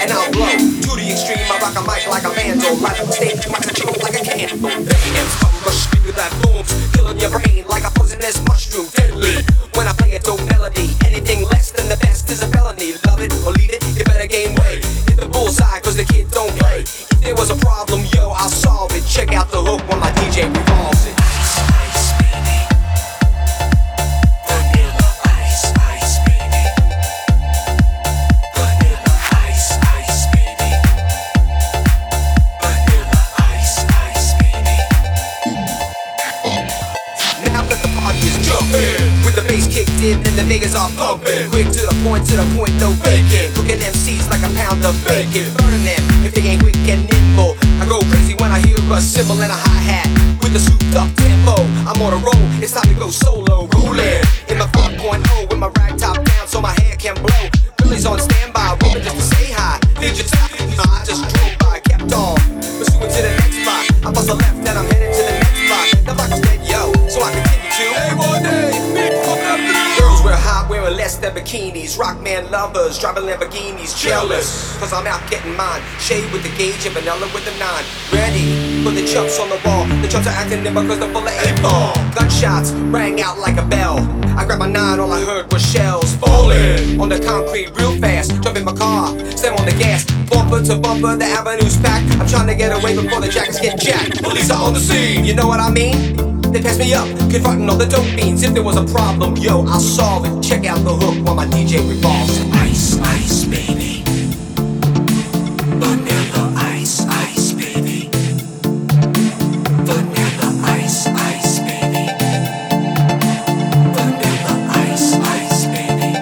and I'll blow. To the extreme, I rock a mic like a vandal. Light up the stage, my control like a candle. Bangers come rush me with that boom, killing your brain like a poisonous mushroom. Deadly, when I play a dope melody. Anything less than the best is a felony. Love it or leave it, you better gain weight. Hit the bullseye, cause the kid don't play. If there was a problem, yo, I'll solve it. Check out the hook when my DJ revolves it. With the bass kicked in and the niggas are pumping. Quick to the point, no faking. Cooking MCs like a pound of bacon. Burning them if they ain't quick and nimble. I go crazy when I hear a cymbal and a hi-hat with a souped up tempo. I'm on a roll, it's time to go solo. Rolling in my 4.0 with my rag top down so my hair can blow. Billy's on standby, rolling just to say hi. Did you tell? Nah, I just drove by, kept on pursuing to the next spot. I bust a left and I'm headed to the next spot. The block is dead, yo, so I continue to girls wear hot, wearing less than bikinis. Rockman lovers, driving Lamborghinis. Jealous, cause I'm out getting mine. Shade with the gauge and vanilla with the 9. Ready for the chumps on the wall. The chumps are acting nimble cause they're full of 8-ball. Gunshots rang out like a bell. I grabbed my 9, all I heard was shells falling on the concrete real fast. Jump in my car, slam on the gas. Bumper to bumper, the avenue's packed. I'm trying to get away before the jackets get jacked. Police are on the scene, you know what I mean? They pass me up, confronting all the dope fiends. If there was a problem, yo, I'll solve it. Check out the hook while my DJ revolves it. Ice, ice, baby. Vanilla ice, ice, baby. Vanilla ice, ice, baby. Vanilla ice, ice, baby.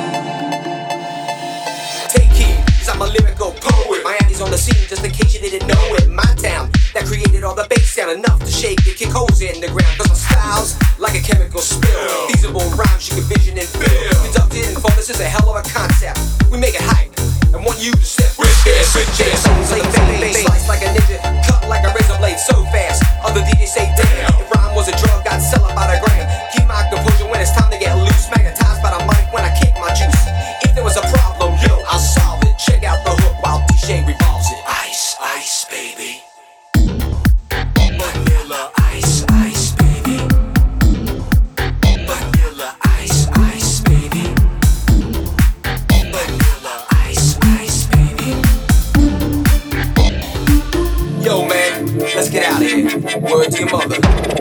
Take heed, cause I'm a lyrical poet. Miami's on the scene, just in case you didn't know it. My town, that created all the bass sound enough to shake it, kick holes in the ground. Cause my style's like a chemical spill. Feasible rhymes you can vision and feel. Conducted and fun, this is a hell of a concept. We make it hype and want you to step with this. Songs like bass, slice like a ninja, cut like a razor blade so fast. Other DJs say damn, if rhyme was a drug, I'd sell it by the gram. Keep my composure when it's time to get loose. Magnetized by the mic when I kick my juice. If there was a problem, yo, I'll solve it. Check out the hook while DJ revolves it. Ice, ice, baby. Vanilla ice, ice, baby. Vanilla ice, ice, baby. Vanilla ice, ice, baby. Yo, man, let's get out of here. Word to your mother.